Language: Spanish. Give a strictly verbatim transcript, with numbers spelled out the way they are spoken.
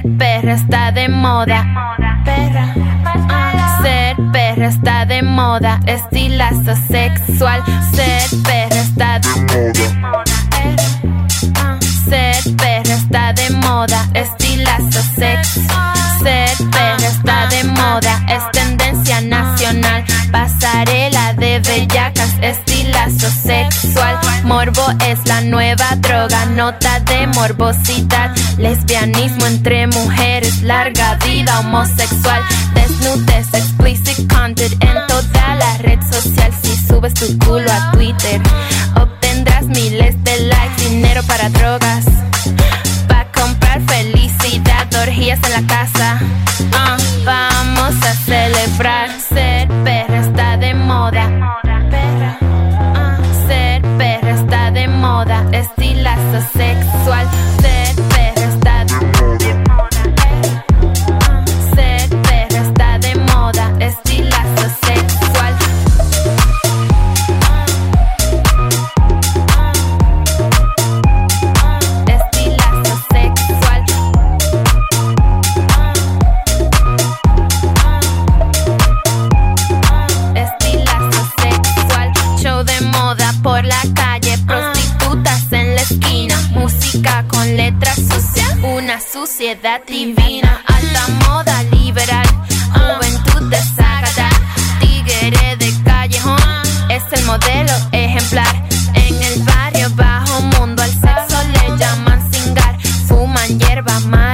perra está de moda. Perra. Uh, ser perra está de moda. Estilazo sexual. Ser perra está de moda. Uh, ser perra está de moda. Estilazo sexual. Ser perra está de moda. Es tendencia nacional. Pasarela de bellacas. Estilazo sexual. Morbo es la nueva droga. Nota de morbosidad. Lesbianismo entre mujeres. Larga vida homosexual. Desnudez, explicit content en toda la red social. Si subes tu culo a Twitter, obtendrás miles de likes. Dinero para drogas, pa' comprar felicidad. Orgías en la casa. uh, Vamos a celebrar. Ser perra está de moda. Perra. uh, Ser perra está de moda. Estilazo sexual. Ser perra está de moda. uh, Ser perra está de moda. Estilazo sexual. Estilazo sexual. Estilazo sexual. Show de moda por la calle. Prostitutas en la esquina. Música con letras sucias. Una suciedad divina. Alta moda liberal. Juventud desagrada. Tigre de callejón. Es el modelo ejemplar. En el barrio bajo mundo al sexo le llaman cingar. Fuman hierba mala.